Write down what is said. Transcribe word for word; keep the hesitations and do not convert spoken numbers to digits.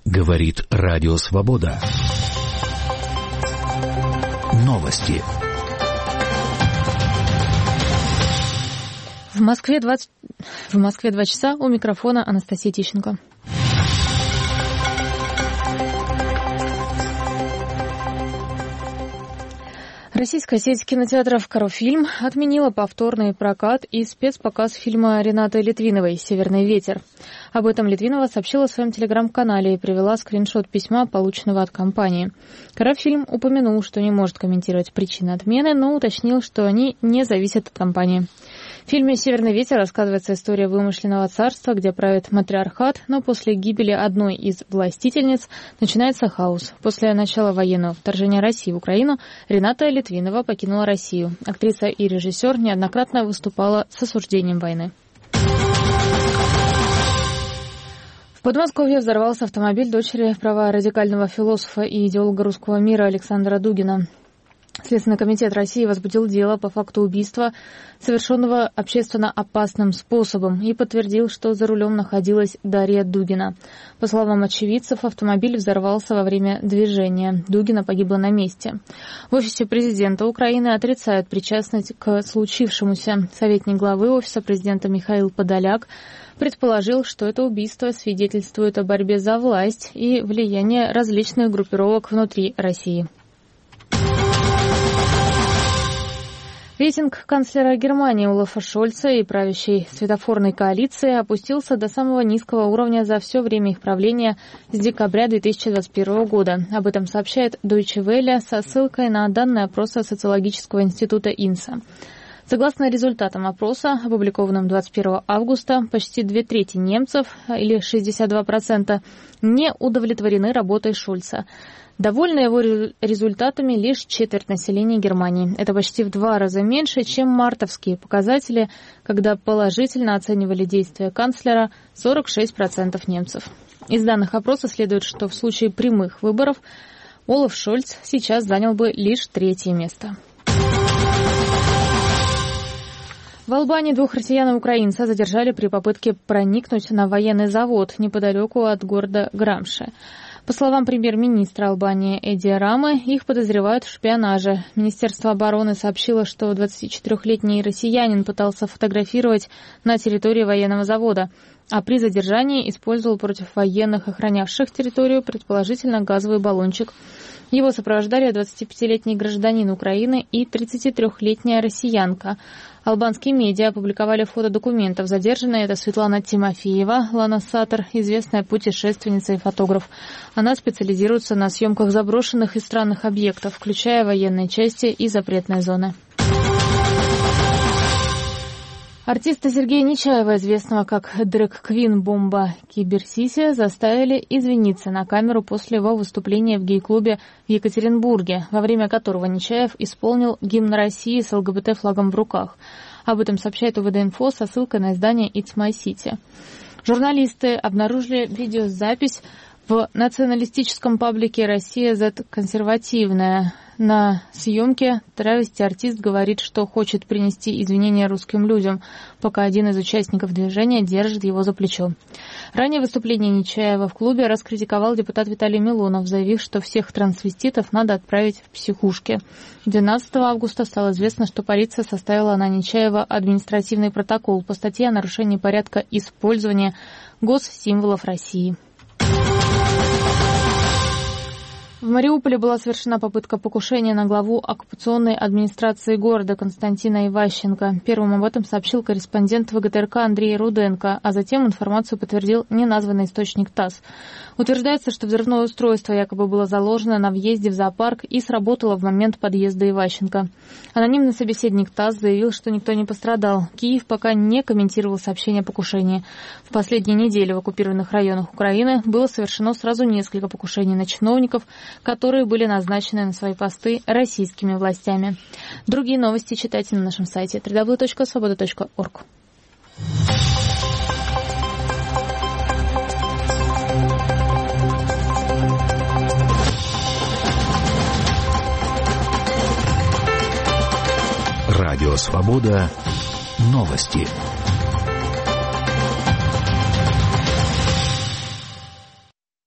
Говорит Радио Свобода. Новости. В Москве двадцать... в Москве два часа, у микрофона Анастасия Тищенко. Российская сеть кинотеатров «Каруфильм» отменила повторный прокат и спецпоказ фильма Ренаты Литвиновой «Северный ветер». Об этом Литвинова сообщила в своем телеграм-канале и привела скриншот письма, полученного от компании. «Каруфильм» упомянул, что не может комментировать причины отмены, но уточнил, что они не зависят от компании. В фильме «Северный ветер» рассказывается история вымышленного царства, где правит матриархат, но после гибели одной из властительниц начинается хаос. После начала военного вторжения России в Украину Рената Литвинова покинула Россию. Актриса и режиссер неоднократно выступала с осуждением войны. В Подмосковье взорвался автомобиль дочери праворадикального философа и идеолога русского мира Александра Дугина. Следственный комитет России возбудил дело по факту убийства, совершенного общественно опасным способом, и подтвердил, что за рулем находилась Дарья Дугина. По словам очевидцев, автомобиль взорвался во время движения. Дугина погибла на месте. В офисе президента Украины отрицают причастность к случившемуся. Советник главы офиса президента Михаил Подоляк предположил, что это убийство свидетельствует о борьбе за власть и влияние различных группировок внутри России. Рейтинг канцлера Германии Олафа Шольца и правящей светофорной коалиции опустился до самого низкого уровня за все время их правления с декабря две тысячи двадцать первого года. Об этом сообщает Deutsche Welle со ссылкой на данные опроса социологического института Инса. Согласно результатам опроса, опубликованным двадцать первого августа, почти две трети немцев, или шестьдесят два процента, не удовлетворены работой Шольца. Довольны его результатами лишь четверть населения Германии. Это почти в два раза меньше, чем мартовские показатели, когда положительно оценивали действия канцлера сорок шесть процентов немцев. Из данных опроса следует, что в случае прямых выборов Олаф Шольц сейчас занял бы лишь третье место. В Албании двух россиян и украинца задержали при попытке проникнуть на военный завод неподалеку от города Грамши. По словам премьер-министра Албании Эди Рамы, их подозревают в шпионаже. Министерство обороны сообщило, что двадцатичетырёхлетний россиянин пытался фотографировать на территории военного завода, а при задержании использовал против военных, охранявших территорию, предположительно газовый баллончик. Его сопровождали двадцатипятилетний гражданин Украины и тридцатитрёхлетняя россиянка. Албанские медиа опубликовали фото документов. Задержанная — это Светлана Тимофеева, Лана Сатер, известная путешественница и фотограф. Она специализируется на съемках заброшенных и странных объектов, включая военные части и запретные зоны. Артиста Сергея Нечаева, известного как дрэг-квин Бомба Киберсиси, заставили извиниться на камеру после его выступления в гей-клубе в Екатеринбурге, во время которого Нечаев исполнил гимн России с ЛГБТ-флагом в руках. Об этом сообщает УВД-инфо со ссылкой на издание It's My City. Журналисты обнаружили видеозапись в националистическом паблике «Россия зет консервативная». На съемке травести-артист говорит, что хочет принести извинения русским людям, пока один из участников движения держит его за плечо. Ранее выступление Нечаева в клубе раскритиковал депутат Виталий Милонов, заявив, что всех трансвеститов надо отправить в психушки. двенадцатого августа стало известно, что полиция составила на Нечаева административный протокол по статье о нарушении порядка использования госсимволов России. В Мариуполе была совершена попытка покушения на главу оккупационной администрации города Константина Иващенко. Первым об этом сообщил корреспондент ВГТРК Андрей Руденко, а затем информацию подтвердил неназванный источник ТАСС. Утверждается, что взрывное устройство якобы было заложено на въезде в зоопарк и сработало в момент подъезда Иващенко. Анонимный собеседник ТАСС заявил, что никто не пострадал. Киев пока не комментировал сообщение о покушении. В последние недели в оккупированных районах Украины было совершено сразу несколько покушений на чиновников, которые были назначены на свои посты российскими властями. Другие новости читайте на нашем сайте дабл ю дабл ю дабл ю точка свобода точка орг. Радио «Свобода». Новости.